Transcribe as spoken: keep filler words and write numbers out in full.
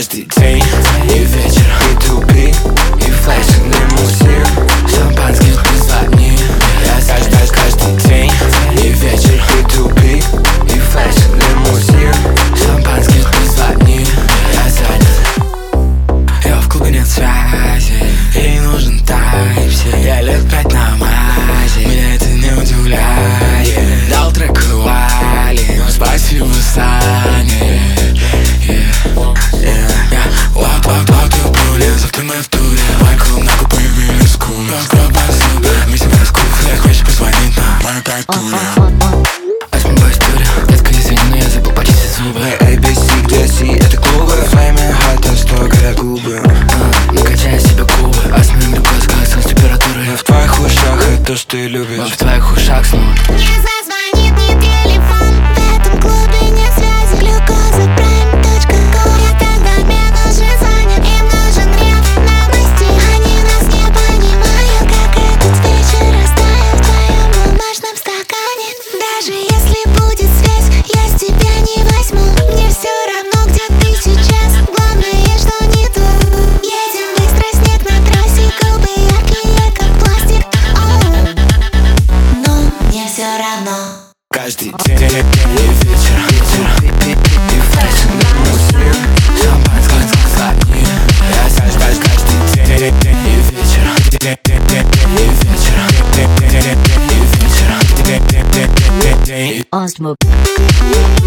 каждый день и вечер, и тупик, и флешинг лимузин, шампанский без одни. Я каждый, каждый день и вечер, и тупик, и флешинг лимузин, шампанский без одни. Я занят, я в клубе нет связи, ей нужен тайп-си. Я лет пять на мазе, меня это не удивляет. Дал трек Вали, но спасибо Сане. Ты моя в туре, Майкл, много появились кулы. Мы себя раскупили, хочешь позвонить нам? Моя кайтуля. Осьмой бой студия, детка, извини, но я забыл почистить зубы. эй би си, где си, это клубы. Flaming hot, а что горят губы. Накачай себе кубы, а с моим глюкоз, как сон с температурой. Но в твоих ушах это то, что ты любишь. Но в твоих ушах снова не зазвонит мне телефон. В этом клубе нет связи, глюкоза прайм точка ком. Я тогда мне нужен звонит, им нужен рев новостей. Они нас не понимают, как этот вечер растаял в твоем бумажном стакане. Даже если будет связь, я с тебя не возьму. Мне все равно, где ты сейчас, главное, что не тут. Едем быстро, снег на трассе, губы яркие, как пластик. Оу. Но мне все равно. каждый день и вечер, и фэшн лимузин, шампанское без одни. Я каждый, каждый день и вечер, и вечер, и вечер, и вечер. Osmo.